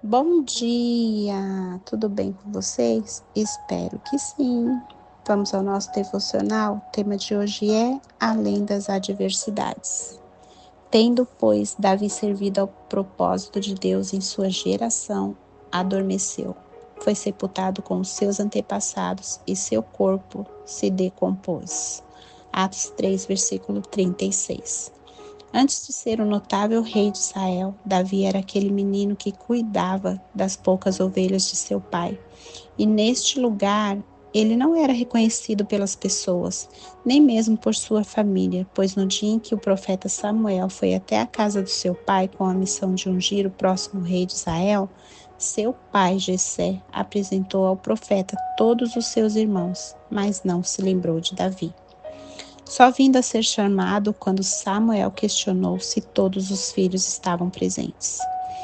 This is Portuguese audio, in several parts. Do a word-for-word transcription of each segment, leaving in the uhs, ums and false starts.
Bom dia! Tudo bem com vocês? Espero que sim. Vamos ao nosso devocional. O tema de hoje é Além das adversidades. Tendo, pois, Davi servido ao propósito de Deus em sua geração, adormeceu. Foi sepultado com os seus antepassados e seu corpo se decompôs. Atos três, versículo trinta e seis. Antes de ser o notável rei de Israel, Davi era aquele menino que cuidava das poucas ovelhas de seu pai. E neste lugar, ele não era reconhecido pelas pessoas, nem mesmo por sua família, pois no dia em que o profeta Samuel foi até a casa do seu pai com a missão de ungir o próximo rei de Israel, seu pai Jessé apresentou ao profeta todos os seus irmãos, mas não se lembrou de Davi. Só vindo a ser chamado quando Samuel questionou se todos os filhos estavam presentes.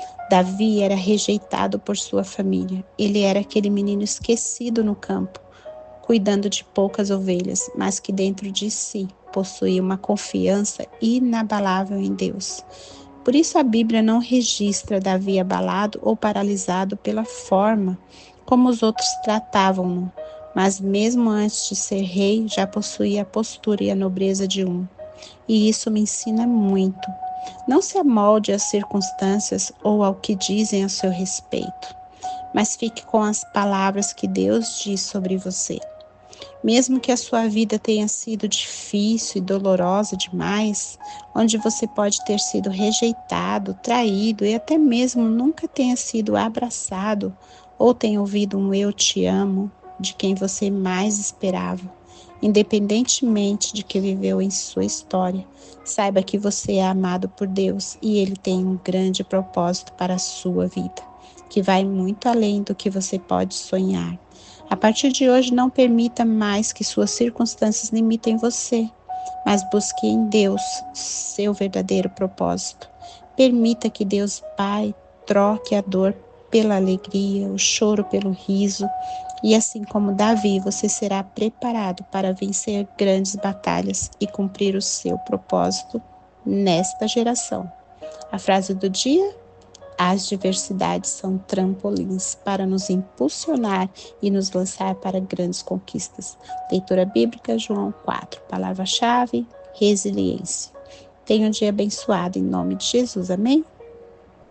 Davi era rejeitado por sua família. Ele era aquele menino esquecido no campo, cuidando de poucas ovelhas, mas que dentro de si possuía uma confiança inabalável em Deus. Por isso a Bíblia não registra Davi abalado ou paralisado pela forma como os outros tratavam-no, mas mesmo antes de ser rei já possuía a postura e a nobreza de um. E isso me ensina muito. Não se amolde às circunstâncias ou ao que dizem a seu respeito, mas fique com as palavras que Deus diz sobre você. Mesmo que a sua vida tenha sido difícil e dolorosa demais, onde você pode ter sido rejeitado, traído e até mesmo nunca tenha sido abraçado ou tenha ouvido um eu te amo de quem você mais esperava, independentemente de que viveu em sua história, saiba que você é amado por Deus e Ele tem um grande propósito para a sua vida, que vai muito além do que você pode sonhar. A partir de hoje, não permita mais que suas circunstâncias limitem você, mas busque em Deus seu verdadeiro propósito. Permita que Deus Pai troque a dor pela alegria, o choro pelo riso, e assim como Davi, você será preparado para vencer grandes batalhas e cumprir o seu propósito nesta geração. A frase do dia: as diversidades são trampolins para nos impulsionar e nos lançar para grandes conquistas. Leitura bíblica, João quatro. Palavra-chave: resiliência. Tenha um dia abençoado em nome de Jesus. Amém?